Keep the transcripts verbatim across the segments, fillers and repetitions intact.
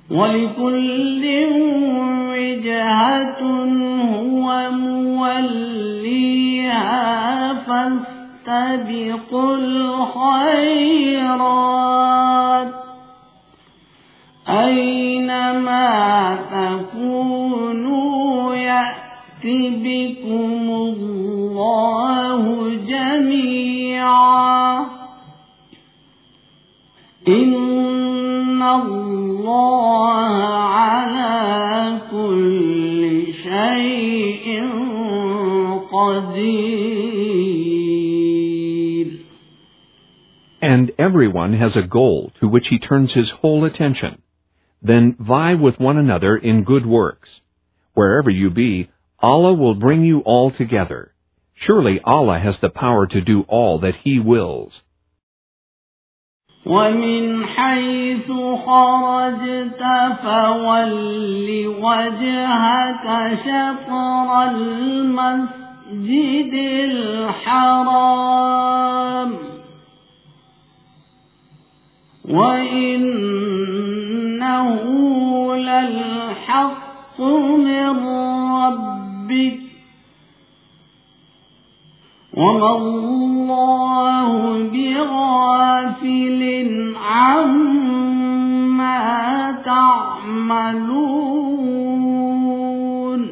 وَلِكُلٍّ وِجْهَةٌ هُوَ مُوَلِّيهَا فَاسْتَبِقُوا الْخَيْرَاتِ أَيْنَمَا تَكُونُوا يَأْتِ بِكُمُ اللَّهُ جَمِيعًا إِنَّ اللَّهَ عَلَى كُلِّ شَيْءٍ قَدِيرٌ. And everyone has a goal to which he turns his whole attention. Then vie with one another in good works. Wherever you be, Allah will bring you all together. Surely Allah has the power to do all that He wills. وَمِنْ حَيْثُ خَرَجْتَ فَوَلِّ وَجْهَكَ شَطْرَ الْمَسْجِدِ الْحَرَامِ وَإِنَّهُ لَلْحَقُّ مِنْ رَبِّكَ وَمَا اللَّهُ بِغَافِلٍ عَمَّا تَعْمَلُونَ.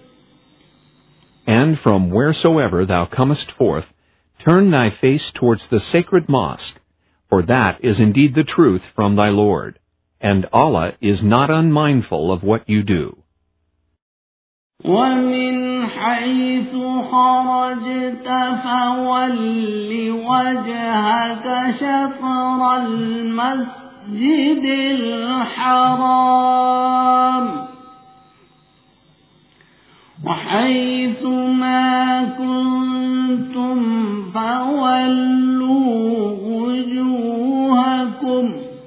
And from wheresoever thou comest forth, turn thy face towards the sacred mosque, for that is indeed the truth from thy Lord, and Allah is not unmindful of what you do. وَمِنْ حَيْثُ خَرَجْتَ فَوَلِّ وَجْهَكَ شَطْرَ الْمَسْجِدِ الْحَرَامِ وَحَيْثُ مَا كُنْتُمْ فَوَلُّوا وُجُوهَكُمْ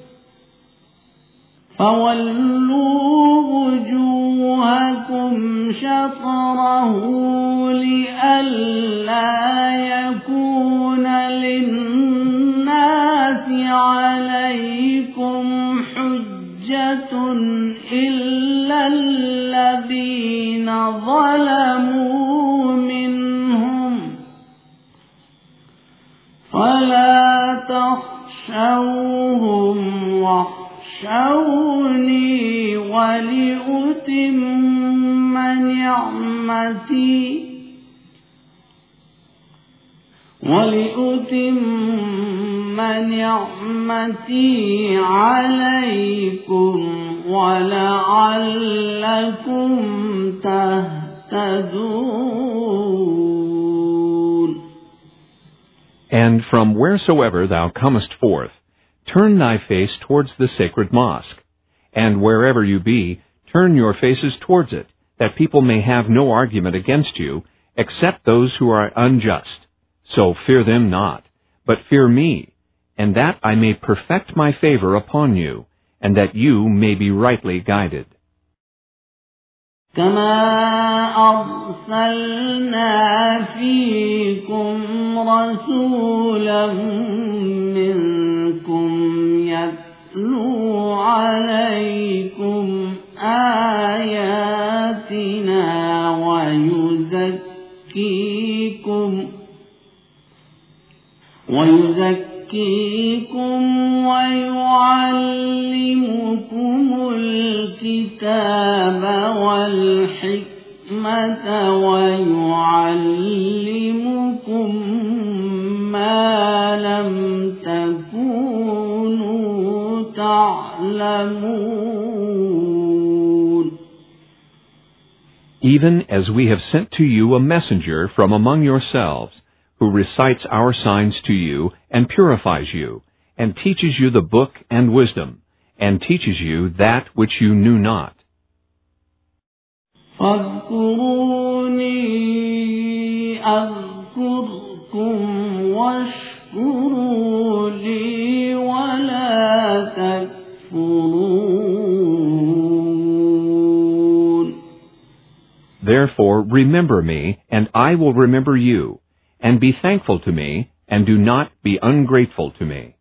فَوَلُّوا وُجُوهَكُمْ شَطْرَهُ لِئَلَّا يَكُونَ لِلنَّاسِ عَلَيْكُمْ حُجَّةٌ إِلَّا الَّذِينَ ظَلَمُوا مِنْهُمْ فَلَا تَخْشَوْهُمْ واخشوني ولأتم نعمتي ولأتم نعمتي عليكم ولعلكم تهتدون. And from wheresoever thou comest forth, turn thy face towards the sacred mosque, and wherever you be, turn your faces towards it, that people may have no argument against you, except those who are unjust. So fear them not, but fear me, and that I may perfect my favor upon you, and that you may be rightly guided. كما أرسلنا فيكم رسولا منكم يتلو عليكم آياتنا ويزكيكم ويزكيكم ويعلمكم الكتاب والحكمة ويعلمكم ما لم تكونوا تعلمون. Even as we have sent to you a messenger from among yourselves, who recites our signs to you and purifies you, and teaches you the book and wisdom, and teaches you that which you knew not. فاذكروني أذكركم واشكروا لي ولا تكفرون. Therefore remember me, and I will remember you, and be thankful to me, and do not be ungrateful to me.